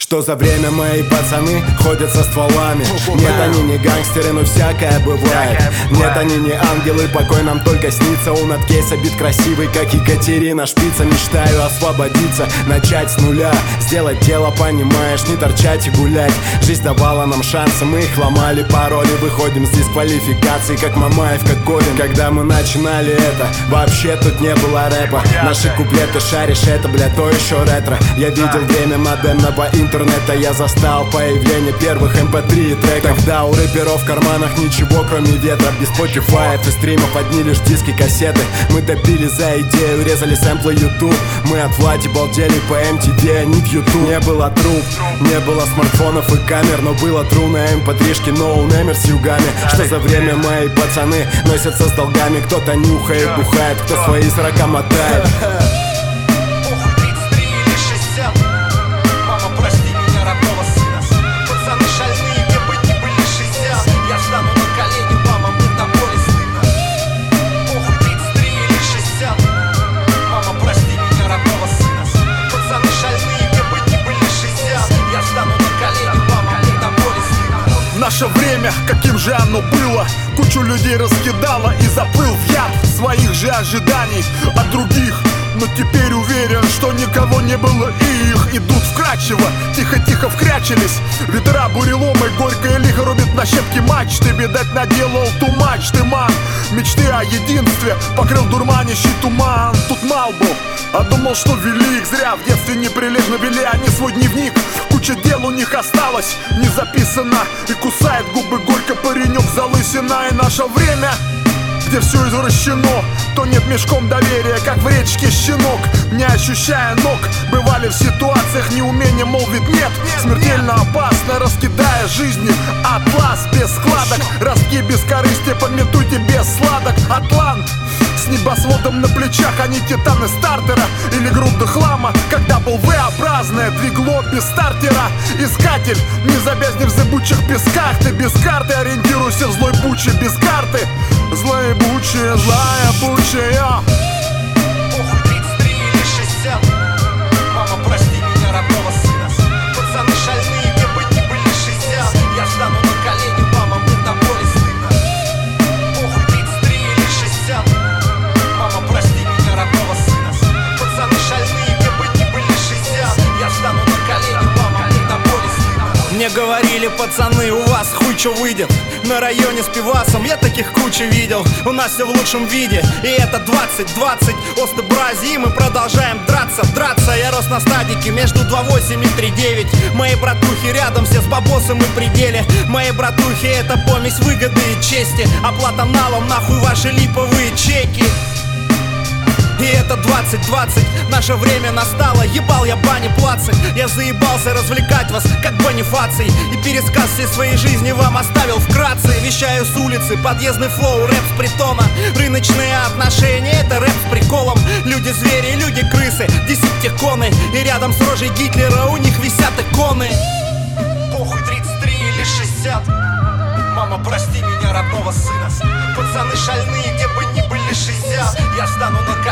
Что за время мои пацаны ходят со стволами? Нет, они не гангстеры, но всякое бывает. Нет, они не ангелы, покой нам только снится. У надкейса бит красивый, как Екатерина Шпица. Мечтаю освободиться, начать с нуля, сделать дело, понимаешь, не торчать и гулять. Жизнь давала нам шансы, мы их ломали пароли. Выходим с дисквалификацией, как Мамаев, как Колин. Когда мы начинали это, вообще тут не было рэпа. Наши куплеты шаришь, это, бля, то еще ретро. Я видел время модемного интернета, я застал появление первых MP3 треков. Когда у рэперов в карманах ничего, кроме ветра. Без Spotify и стримов, одни лишь диски, кассеты. Мы топили за идею, резали сэмплы YouTube. Мы от Влади балдели по MTV, а не в YouTube. Не было труб, не было смартфонов и камер, но было тру на MP3-шке, ноунеймер с югами. Что за время мои пацаны носятся с долгами? Кто-то нюхает, бухает, кто свои 40 мотает. Наше время, каким же оно было, кучу людей раскидало и заплыл в яд своих же ожиданий от других. Но теперь уверен, что никого не было и их идут вкрадчиво, тихо-тихо вкрячились. Ветра, буреломы, горькое лихо рубит на щепки мачты. Видать, наделал too much, ты ман. Мечты о единстве покрыл дурманящий туман. Тут мал был, а думал, что велик. Зря в детстве неприлежно вели они свой дневник. Куча дел у них осталось, не записано. И кусает губы горько паренек залысина. И наше время, где все извращено, тонет мешком доверия, как в речке щенок. Не ощущая ног, бывали в ситуациях неумения молвить нет. Смертельно опасно, раскидая жизни атлас без складок. Ростки без корысти, подметуйте без сладок. Атлант с небосводом на плечах, а не титаны стартера или груды хлама. Когда был V-образное двигло без стартера. Искатель, не завязнешь в зыбучих песках. Ты без карты, ориентируйся в злой буче без карты. Злая бучая, злая бучая. Похуй 33 или 60. Мама, прости меня, родного сына. Пацаны шальные, где бы ни были 60. Я стану на колени, мама, мне до боли стыдно. Похуй 33 или 60. Мама, прости меня, родного сына. Пацаны шальные, где бы ни были 60. Я стану на колени, мама, мне до боли стыдно. Мне говорили, пацаны, у вас хуй чё выйдет. На районе с пивасом я таких кучу видел. У нас все в лучшем виде, и это 20-20 Осты Бразии, мы продолжаем драться. Я рос на стадике между 2.8 и 3.9. Мои братухи рядом, все с бабосом и пределе. Мои братухи — это помесь выгоды и чести. Оплата налом, нахуй ваши липовые чеки. И это 20-20, наше время настало. Ебал я бани плацы, я заебался развлекать вас, как Бонифаций. И пересказ всей своей жизни вам оставил вкратце. Вещаю с улицы, подъездный флоу, рэп с притона. Рыночные отношения — это рэп с приколом. Люди-звери, люди-крысы, десептиконы. И рядом с рожей Гитлера у них висят иконы. Похуй 33 или 60. Мама, прости меня, родного сына. Пацаны шальные, где бы ни были 60. Я стану на колени.